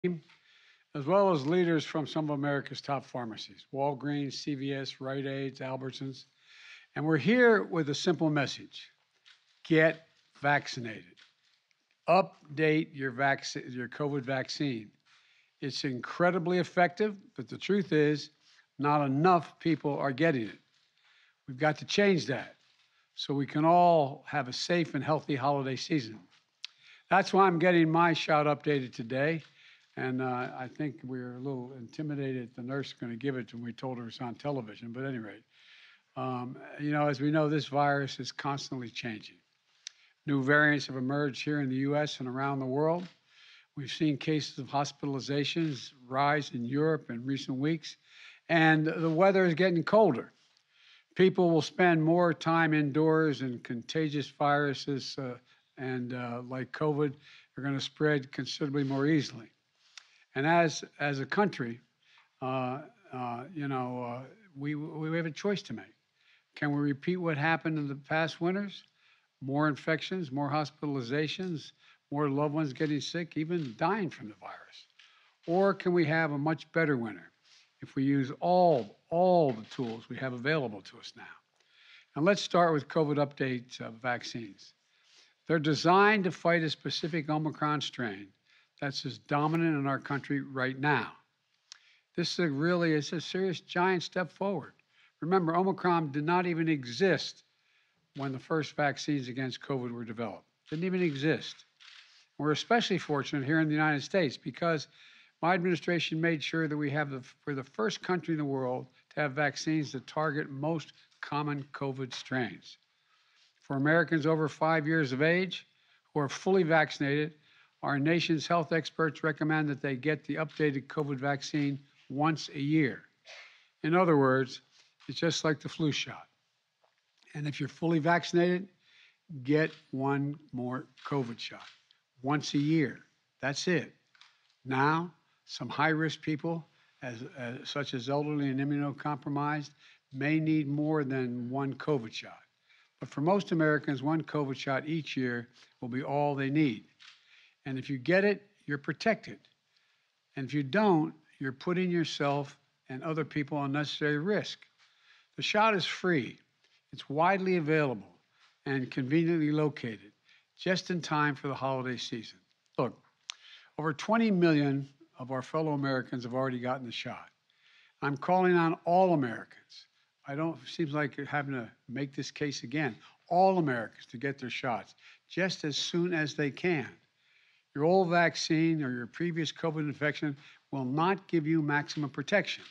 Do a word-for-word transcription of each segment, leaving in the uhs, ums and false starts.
as well as leaders from some of America's top pharmacies: Walgreens, C V S, Rite Aids, Albertsons. And we're here with a simple message: get vaccinated. Update your, vac- your COVID vaccine. It's incredibly effective, but the truth is, not enough people are getting it. We've got to change that so we can all have a safe and healthy holiday season. That's why I'm getting my shot updated today. And uh, I think we were a little intimidated the nurse was going to give it when we told her it's on television. But at any rate, um, you know, as we know, this virus is constantly changing. New variants have emerged here in the U S and around the world. We've seen cases of hospitalizations rise in Europe in recent weeks, and the weather is getting colder. People will spend more time indoors, and contagious viruses uh, and uh, like COVID are going to spread considerably more easily. And as as a country, uh, uh, you know, uh, we we have a choice to make. Can we repeat what happened in the past winters? More infections, more hospitalizations, more loved ones getting sick, even dying from the virus? Or can we have a much better winter if we use all, all the tools we have available to us now? And let's start with COVID updates of vaccines. They're designed to fight a specific Omicron strain that's as dominant in our country right now. This is really is a serious giant step forward. Remember, Omicron did not even exist when the first vaccines against COVID were developed. Didn't even exist. We're especially fortunate here in the United States because my administration made sure that we have the, we're the first country in the world to have vaccines that target most common COVID strains. For Americans over five years of age who are fully vaccinated, our nation's health experts recommend that they get the updated COVID vaccine once a year. In other words, it's just like the flu shot. And if you're fully vaccinated, get one more COVID shot once a year. That's it. Now, some high-risk people, as, as, such as elderly and immunocompromised, may need more than one COVID shot. But for most Americans, one COVID shot each year will be all they need. And if you get it, you're protected. And if you don't, you're putting yourself and other people at unnecessary risk. The shot is free. It's widely available and conveniently located, just in time for the holiday season. Look, over twenty million of our fellow Americans have already gotten the shot. I'm calling on all Americans. I don't, it seems like you're having to make this case again. All Americans to get their shots just as soon as they can. Your old vaccine or your previous COVID infection will not give you maximum protection.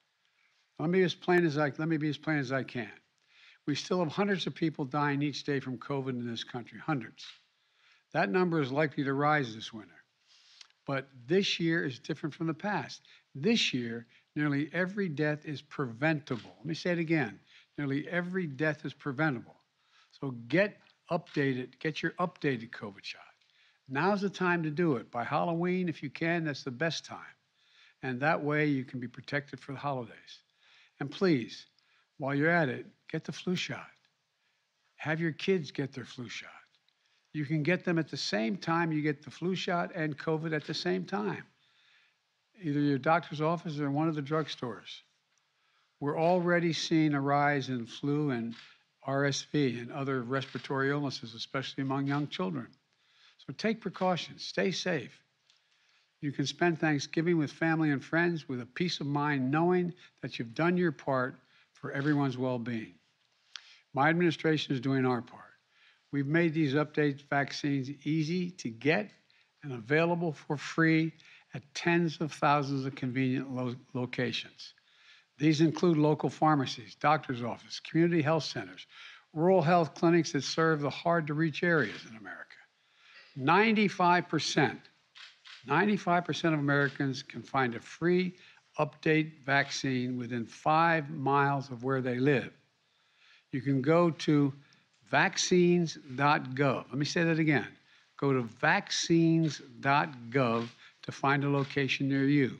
Let me be as plain as I, let me be as plain as I can. We still have hundreds of people dying each day from COVID in this country, hundreds. That number is likely to rise this winter. But this year is different from the past. This year, nearly every death is preventable. Let me say it again. Nearly every death is preventable. So get updated, get your updated COVID shot. Now's the time to do it. By Halloween, if you can, that's the best time. And that way you can be protected for the holidays. And please, while you're at it, get the flu shot. Have your kids get their flu shot. You can get them at the same time you get the flu shot and COVID at the same time, either your doctor's office or one of the drugstores. We're already seeing a rise in flu and R S V and other respiratory illnesses, especially among young children. So take precautions, stay safe. You can spend Thanksgiving with family and friends with a peace of mind knowing that you've done your part for everyone's well-being. My administration is doing our part. We've made these updated vaccines easy to get and available for free at tens of thousands of convenient lo- locations. These include local pharmacies, doctor's offices, community health centers, rural health clinics that serve the hard-to-reach areas in America. ninety-five percent, ninety-five percent of Americans can find a free update vaccine within five miles of where they live. You can go to vaccines dot gov. Let me say that again. Go to vaccines dot gov to find a location near you.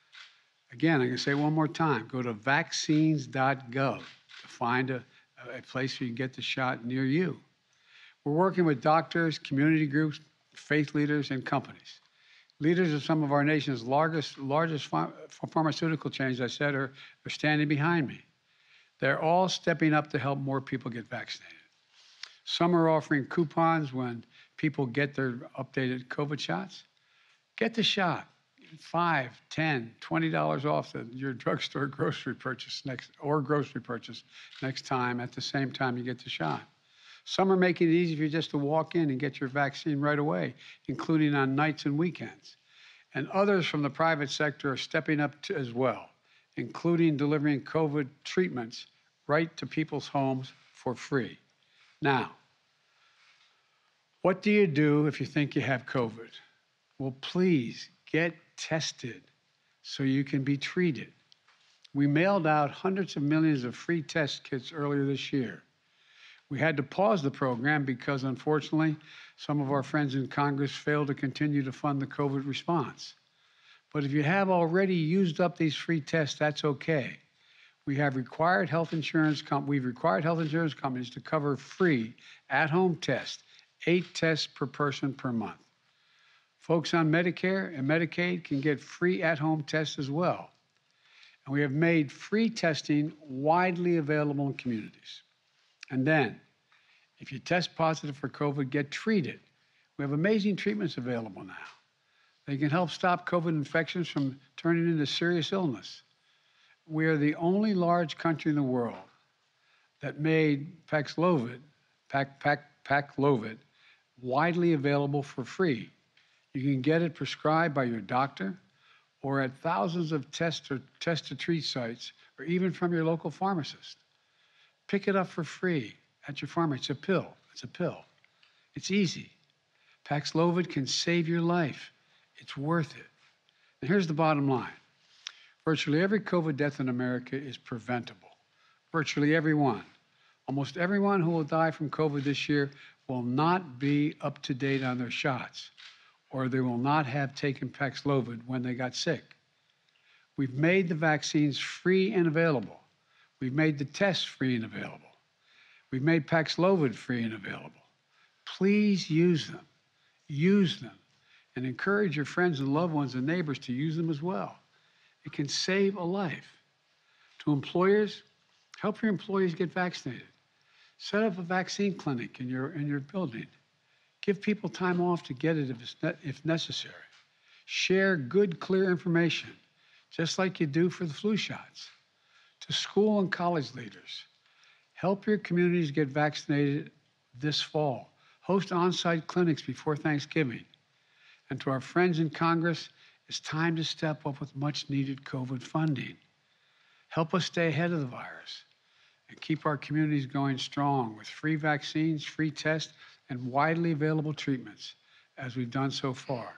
Again, I'm going to say it one more time. Go to vaccines dot gov to find a, a place where you can get the shot near you. We're working with doctors, community groups, faith leaders, and companies. Leaders of some of our nation's largest, largest ph- pharmaceutical chains, I said, are, are standing behind me. They're all stepping up to help more people get vaccinated. Some are offering coupons when people get their updated COVID shots. Get the shot. Five, ten, twenty dollars off the, your drugstore grocery purchase next or grocery purchase next time at the same time you get the shot. Some are making it easy for you just to walk in and get your vaccine right away, including on nights and weekends. And others from the private sector are stepping up to, as well, including delivering COVID treatments right to people's homes for free. Now, what do you do if you think you have COVID? Well, please get tested so you can be treated. We mailed out hundreds of millions of free test kits earlier this year. We had to pause the program because, unfortunately, some of our friends in Congress failed to continue to fund the COVID response. But if you have already used up these free tests, that's okay. We have required health insurance com- we've required health insurance companies to cover free at-home tests, eight tests per person per month. Folks on Medicare and Medicaid can get free at-home tests as well. And we have made free testing widely available in communities. And then, if you test positive for COVID, get treated. We have amazing treatments available now. They can help stop COVID infections from turning into serious illness. We are the only large country in the world that made Paxlovid, Pac, Pac, Paxlovid widely available for free. You can get it prescribed by your doctor or at thousands of test or test to treat sites or even from your local pharmacist. Pick it up for free at your pharmacy. It's a pill. It's a pill. It's easy. Paxlovid can save your life. It's worth it. And here's the bottom line. Virtually every COVID death in America is preventable. Virtually every one. Almost everyone who will die from COVID this year will not be up to date on their shots, or they will not have taken Paxlovid when they got sick. We've made the vaccines free and available. We've made the tests free and available. We've made Paxlovid free and available. Please use them. Use them. And encourage your friends and loved ones and neighbors to use them as well. It can save a life. To employers, help your employees get vaccinated. Set up a vaccine clinic in your, in your building. Give people time off to get it if, it's ne- if necessary. Share good, clear information, just like you do for the flu shots. To school and college leaders, help your communities get vaccinated this fall. Host on-site clinics before Thanksgiving. And to our friends in Congress, it's time to step up with much-needed COVID funding. Help us stay ahead of the virus and keep our communities going strong with free vaccines, free tests, and widely available treatments, as we've done so far.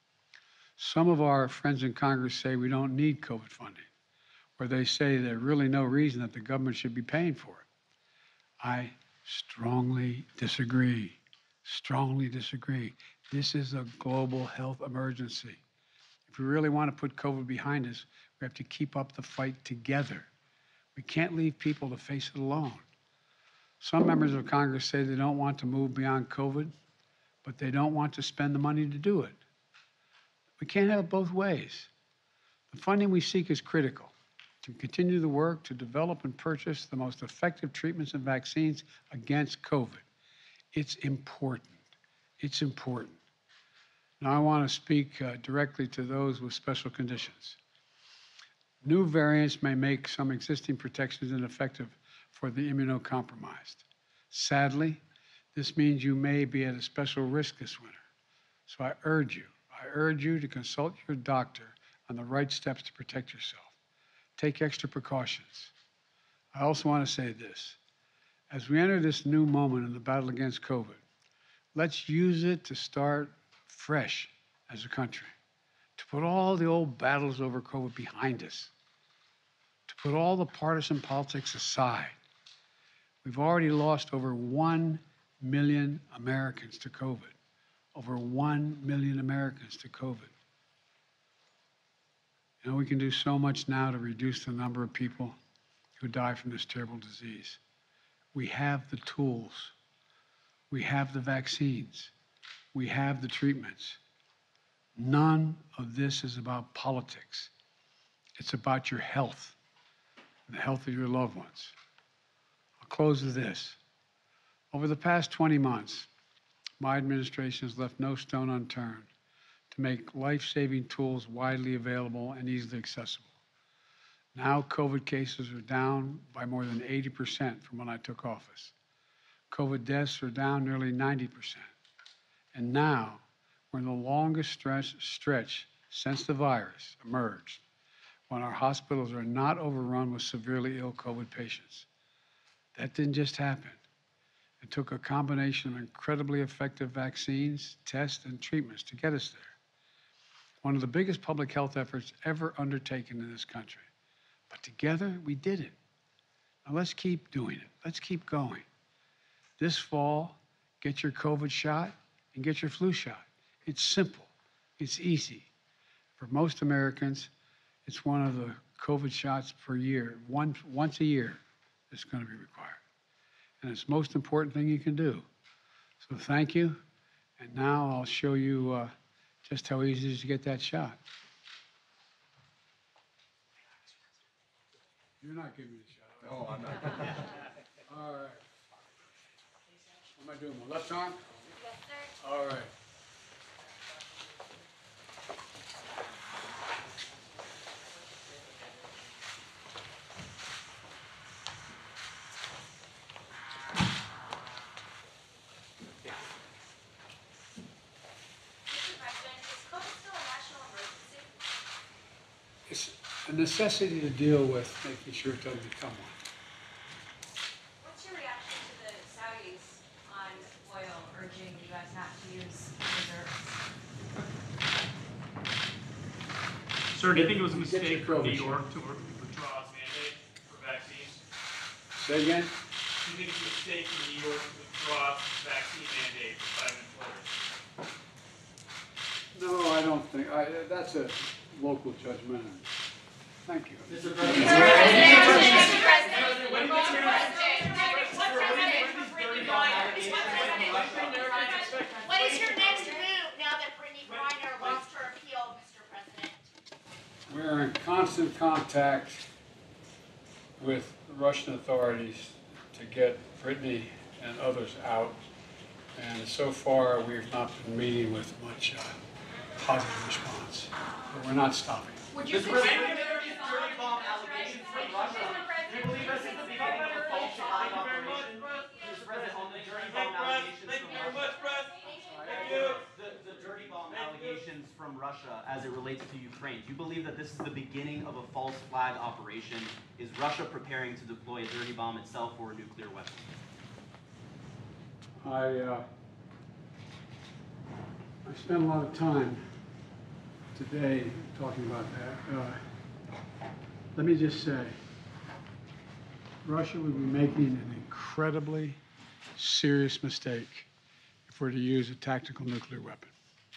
Some of our friends in Congress say we don't need COVID funding, or they say there's really no reason that the government should be paying for it. I strongly disagree, strongly disagree. This is a global health emergency. If we really want to put COVID behind us, we have to keep up the fight together. We can't leave people to face it alone. Some members of Congress say they don't want to move beyond COVID, but they don't want to spend the money to do it. We can't have it both ways. The funding we seek is critical to continue the work to develop and purchase the most effective treatments and vaccines against COVID. It's important. It's important. Now I want to speak uh, directly to those with special conditions. New variants may make some existing protections ineffective for the immunocompromised. Sadly, this means you may be at a special risk this winter. So I urge you, I urge you to consult your doctor on the right steps to protect yourself. Take extra precautions. I also want to say this. As we enter this new moment in the battle against COVID, let's use it to start fresh as a country, to put all the old battles over COVID behind us, to put all the partisan politics aside. We've already lost over one million Americans to COVID, over one million Americans to COVID. You know, we can do so much now to reduce the number of people who die from this terrible disease. We have the tools. We have the vaccines. We have the treatments. None of this is about politics. It's about your health and the health of your loved ones. I'll close with this. Over the past twenty months, my administration has left no stone unturned to make life-saving tools widely available and easily accessible. Now, COVID cases are down by more than eighty percent from when I took office. COVID deaths are down nearly ninety percent. And now, we're in the longest stretch, stretch since the virus emerged, when our hospitals are not overrun with severely ill COVID patients. That didn't just happen. It took a combination of incredibly effective vaccines, tests, and treatments to get us there. One of the biggest public health efforts ever undertaken in this country. But together, we did it. Now let's keep doing it. Let's keep going. This fall, get your COVID shot and get your flu shot. It's simple. It's easy. For most Americans, it's one of the COVID shots per year, one, once a year, that's going to be required. And it's the most important thing you can do. So thank you. And now I'll show you uh, just how easy it is to get that shot. You're not giving me the shot. No, I'm not. All right. What am I doing? My left arm? Yes, sir. All right. Mister President, is COVID still a national emergency? It's a necessity to deal with making sure it doesn't become one. What's your reaction to the Saudis on oil urging the U S not to use reserves? Sir, do you think it was a Get your mistake for New COVID York to withdraw its mandate for vaccines? Say again? Do you think it's a mistake for New York to withdraw its vaccine mandate for private employers? No, I don't think. I, that's a local judgment. Thank you. Mister President, Mister President, When Mister did What is your next move now that Brittany Griner lost her appeal, Mister President? We're in constant contact with the Russian authorities to get Brittany and others out. And so far, we've not been meeting with much uh, positive response. But we're not stopping. Would you Mister President, dirty bomb allegations from Russia. Do you believe this is the beginning of a false flag operation? Mister President, on the dirty bomb allegations Thank you from very much, Russia. Press. Thank you. The, the dirty bomb allegations from Russia as it relates to Ukraine. Do you believe that this is the beginning of a false flag operation? Is Russia preparing to deploy a dirty bomb itself or a nuclear weapon? I, uh, I spent a lot of time today talking about that. Uh, let me just say, Russia would be making an incredibly serious mistake if we're to use a tactical nuclear weapon.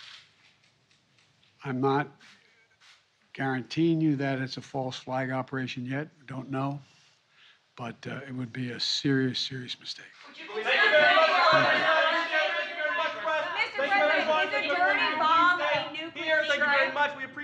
I'm not guaranteeing you that it's a false flag operation yet. Don't know. But uh, it would be a serious, serious mistake. Thank you very much. Thank you very much, Press. Mister Thank you very President, much. is a Thank you dirty very much. bomb Please a stay nuclear here. Thank you very strike? much. We appreciate